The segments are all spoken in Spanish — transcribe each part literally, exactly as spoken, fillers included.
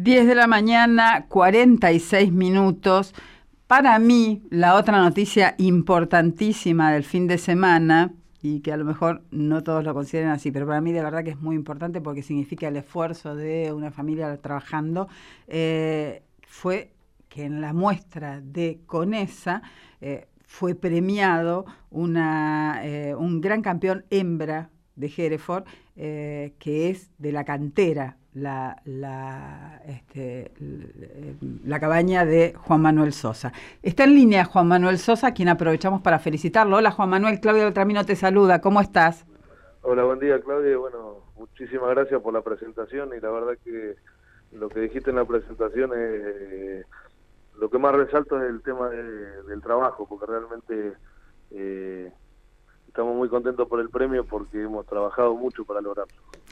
diez de la mañana, cuarenta y seis minutos. Para mí, la otra noticia importantísima del fin de semana, y que a lo mejor no todos lo consideren así, pero para mí de verdad que es muy importante porque significa el esfuerzo de una familia trabajando, eh, fue que en la muestra de CONESA eh, fue premiado una, eh, un gran campeón hembra de Hereford, eh, que es de la cantera, la, la, este, la cabaña de Juan Manuel Sosa. Está en línea Juan Manuel Sosa, quien aprovechamos para felicitarlo. Hola Juan Manuel, Claudia Beltramino te saluda, ¿cómo estás? Hola, buen día Claudia, bueno, muchísimas gracias por la presentación y la verdad que lo que dijiste en la presentación es, eh, lo que más resalto es el tema de, del trabajo, porque realmente eh, estamos muy contentos por el premio porque hemos trabajado mucho para lograrlo.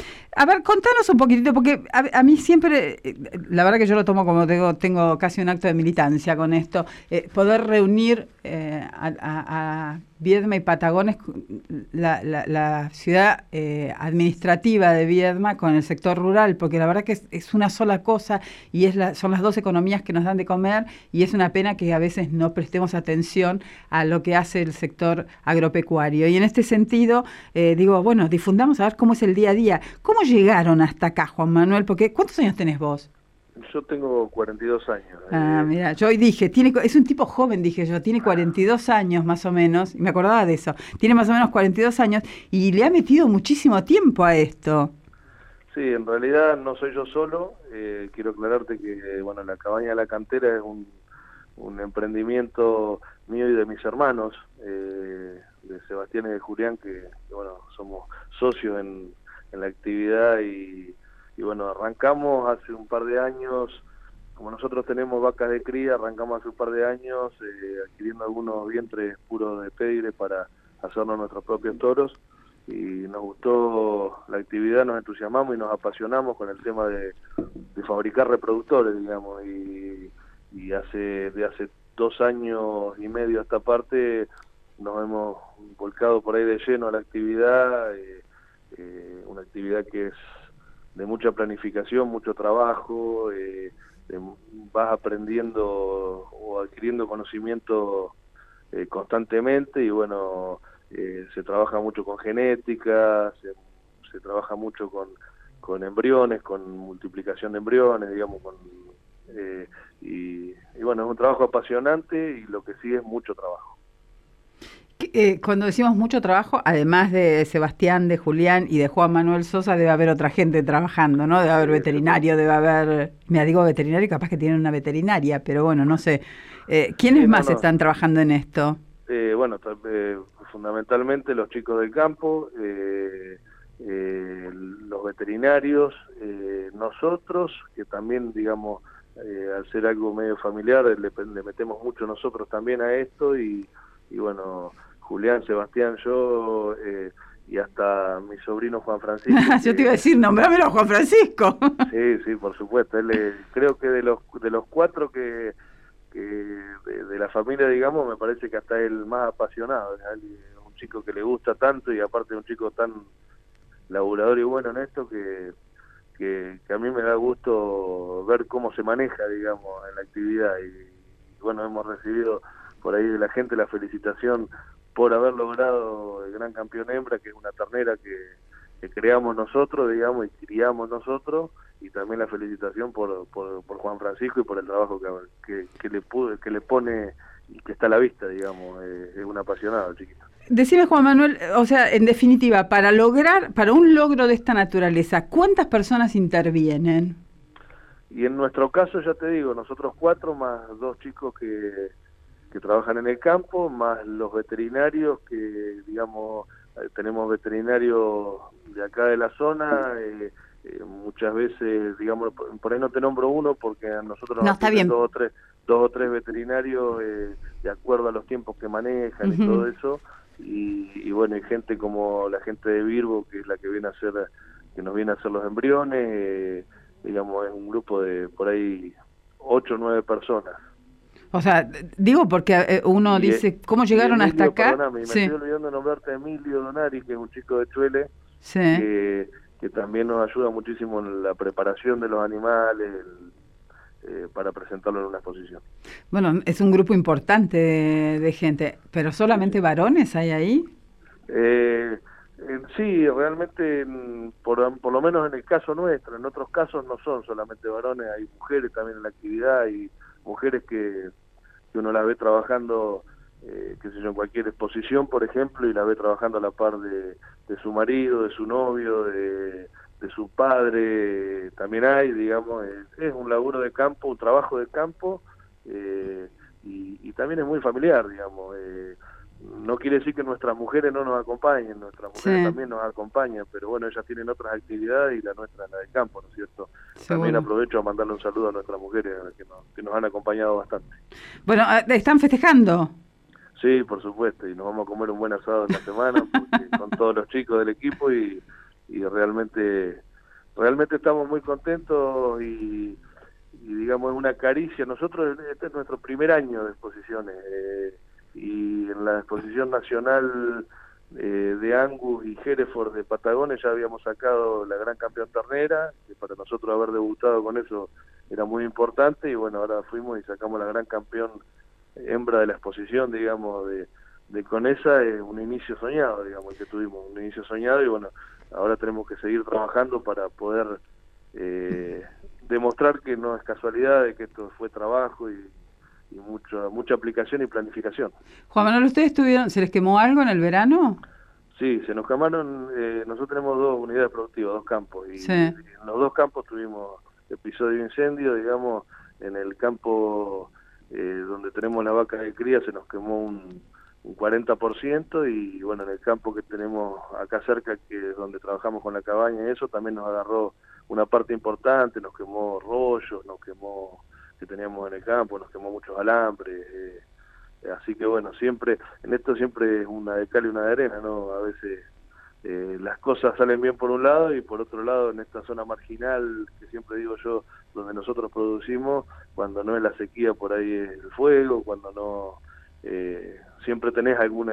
A ver, contanos un poquitito, porque a, a mí siempre, eh, la verdad que yo lo tomo como tengo, tengo casi un acto de militancia con esto, eh, poder reunir eh, a, a, a Viedma y Patagones, la, la, la ciudad eh, administrativa de Viedma con el sector rural, porque la verdad que es, es una sola cosa y es la, son las dos economías que nos dan de comer y es una pena que a veces no prestemos atención a lo que hace el sector agropecuario. Y en este sentido, eh, digo, bueno, difundamos a ver cómo es el día a día. ¿Cómo llegaron hasta acá, Juan Manuel? Porque ¿cuántos años tenés vos? Yo tengo cuarenta y dos años. Ah, eh, mira, yo hoy dije, tiene, es un tipo joven, dije yo, tiene cuarenta y dos años más o menos, y me acordaba de eso, tiene más o menos cuarenta y dos años y le ha metido muchísimo tiempo a esto. Sí, en realidad no soy yo solo, eh, quiero aclararte que bueno, la cabaña de la cantera es un, un emprendimiento mío y de mis hermanos, eh, de Sebastián y de Julián, que, que bueno, somos socios en, en la actividad y Y bueno, arrancamos hace un par de años, como nosotros tenemos vacas de cría, arrancamos hace un par de años eh, adquiriendo algunos vientres puros de pedigre para hacernos nuestros propios toros y nos gustó la actividad, nos entusiasmamos y nos apasionamos con el tema de, de fabricar reproductores, digamos, y, y hace de hace dos años y medio a esta parte nos hemos volcado por ahí de lleno a la actividad, eh, eh, una actividad que es de mucha planificación, mucho trabajo, eh, de, vas aprendiendo o adquiriendo conocimiento eh, constantemente y bueno, eh, se trabaja mucho con genética, se, se trabaja mucho con, con embriones, con multiplicación de embriones, digamos, con, eh, y, y bueno, es un trabajo apasionante y lo que sí es mucho trabajo. Eh, cuando decimos mucho trabajo, además de Sebastián, de Julián y de Juan Manuel Sosa, debe haber otra gente trabajando, ¿no? Debe haber veterinario, debe haber... Me digo veterinario, capaz que tienen una veterinaria, pero bueno, no sé. Eh, ¿Quiénes Sí, no, más no. están trabajando en esto? Eh, bueno, eh, fundamentalmente los chicos del campo, eh, eh, los veterinarios, eh, nosotros, que también, digamos, eh, al ser algo medio familiar, le, le metemos mucho nosotros también a esto y, y bueno... Julián, Sebastián, yo eh, y hasta mi sobrino Juan Francisco. Yo que, te iba a decir, nombrámelo a Juan Francisco. Sí, sí, por supuesto. Él eh, creo que de los de los cuatro que, que de, de la familia, digamos, me parece que hasta el más apasionado. Es alguien, un chico que le gusta tanto y aparte un chico tan laburador y bueno en esto que, que, que a mí me da gusto ver cómo se maneja, digamos, en la actividad. Y, y bueno, hemos recibido por ahí de la gente la felicitación por haber logrado el gran campeón hembra, que es una ternera que, que creamos nosotros, digamos, y criamos nosotros, y también la felicitación por, por, por Juan Francisco y por el trabajo que, que, que le pudo, que le pone y que está a la vista, digamos, eh, es un apasionado, chiquito. Decime, Juan Manuel, o sea, en definitiva, para lograr, para un logro de esta naturaleza, ¿cuántas personas intervienen? Y en nuestro caso, ya te digo, nosotros cuatro más dos chicos que que trabajan en el campo, más los veterinarios que, digamos, tenemos veterinarios de acá de la zona, eh, eh, muchas veces, digamos, por, por ahí no te nombro uno porque a nosotros nos No, está bien. dos o tres, dos o tres veterinarios eh, de acuerdo a los tiempos que manejan uh-huh. y todo eso, y, y bueno, hay gente como la gente de Virbo, que es la que viene a hacer, que nos viene a hacer los embriones, eh, digamos, es un grupo de por ahí ocho o nueve personas. O sea, digo porque uno y, dice, ¿cómo llegaron Emilio, hasta acá? Perdóname, me sí. estoy olvidando de nombrarte a Emilio Donari, que es un chico de Chuele, sí. que, que también nos ayuda muchísimo en la preparación de los animales, eh, para presentarlo en una exposición. Bueno, es un grupo importante de, de gente, pero ¿solamente varones hay ahí? Eh, eh, sí, realmente, por, por lo menos en el caso nuestro, en otros casos no son solamente varones, hay mujeres también en la actividad, y mujeres que, que uno las ve trabajando, eh, qué sé yo, en cualquier exposición, por ejemplo, y la ve trabajando a la par de, de su marido, de su novio, de, de su padre, también hay, digamos, es, es un laburo de campo, un trabajo de campo, eh, y, y también es muy familiar, digamos. Eh, no quiere decir que nuestras mujeres no nos acompañen, nuestras mujeres Sí. también nos acompañan, pero bueno, ellas tienen otras actividades y la nuestra es la de campo, ¿no es cierto? Seguro. También aprovecho a mandarle un saludo a nuestras mujeres que nos, que nos han acompañado bastante. Bueno, ¿están festejando? Sí, por supuesto, y nos vamos a comer un buen asado en la semana porque, con todos los chicos del equipo, y, y realmente realmente estamos muy contentos y, y digamos es una caricia. Nosotros, este es nuestro primer año de exposiciones, eh, y en la exposición nacional eh, de Angus y Hereford de Patagones ya habíamos sacado la gran campeón ternera, que para nosotros haber debutado con eso era muy importante, y bueno, ahora fuimos y sacamos la gran campeón hembra de la exposición, digamos, de, de Conesa. Es un inicio soñado, digamos, el que tuvimos, un inicio soñado, y bueno, ahora tenemos que seguir trabajando para poder eh, demostrar que no es casualidad, de que esto fue trabajo y, y mucha mucha aplicación y planificación. Juan Manuel, ¿ustedes tuvieron, se les quemó algo en el verano? Sí, se nos quemaron, eh, nosotros tenemos dos unidades productivas, dos campos, y, Sí. y en los dos campos tuvimos episodio de incendio, digamos. En el campo eh, donde tenemos la vaca de cría se nos quemó un, un cuarenta por ciento, y bueno, en el campo que tenemos acá cerca, que es donde trabajamos con la cabaña y eso, también nos agarró una parte importante, nos quemó rollos, nos quemó que teníamos en el campo, nos quemó muchos alambres, eh, así que bueno, siempre, en esto siempre es una de cal y una de arena, ¿no? A veces eh, las cosas salen bien por un lado, y por otro lado, en esta zona marginal, que siempre digo yo, donde nosotros producimos, cuando no es la sequía, por ahí es el fuego, cuando no, eh, siempre tenés alguna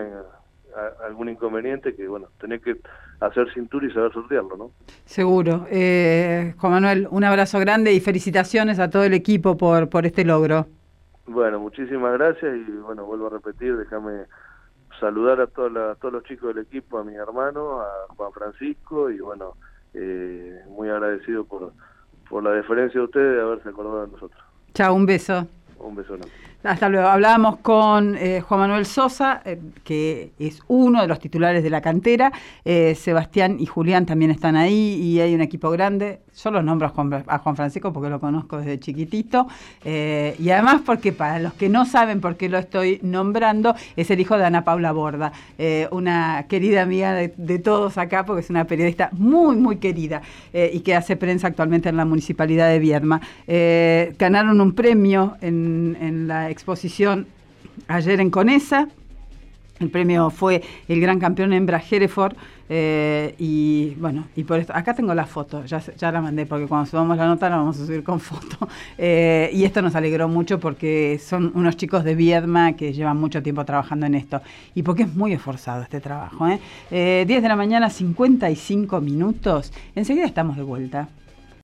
a, algún inconveniente que, bueno, tenés que hacer cintura y saber sortearlo, ¿no? Seguro. Eh, Juan Manuel, un abrazo grande y felicitaciones a todo el equipo por, por este logro. Bueno, muchísimas gracias, y bueno, vuelvo a repetir, déjame saludar a, toda la, a todos los chicos del equipo, a mis hermanos, a Juan Francisco, y bueno, eh, muy agradecido por, por la deferencia de ustedes de haberse acordado de nosotros. Chao, un beso. Un beso enorme. Hasta luego. Hablábamos con eh, Juan Manuel Sosa, eh, que es uno de los titulares de la cantera. Eh, Sebastián y Julián también están ahí, y hay un equipo grande. Yo los nombro a Juan, a Juan Francisco porque lo conozco desde chiquitito. Eh, y además porque, para los que no saben por qué lo estoy nombrando, es el hijo de Ana Paula Borda, eh, una querida amiga de, de todos acá, porque es una periodista muy, muy querida, eh, y que hace prensa actualmente en la Municipalidad de Viedma. Eh, ganaron un premio en, en la exposición ayer en Conesa. El premio fue el gran campeón hembra Hereford, eh, y bueno, y por esto, acá tengo la foto, ya, ya la mandé, porque cuando subamos la nota la vamos a subir con foto, eh, y esto nos alegró mucho porque son unos chicos de Viedma que llevan mucho tiempo trabajando en esto, y porque es muy esforzado este trabajo, ¿eh? Eh, diez de la mañana, cincuenta y cinco minutos, enseguida estamos de vuelta.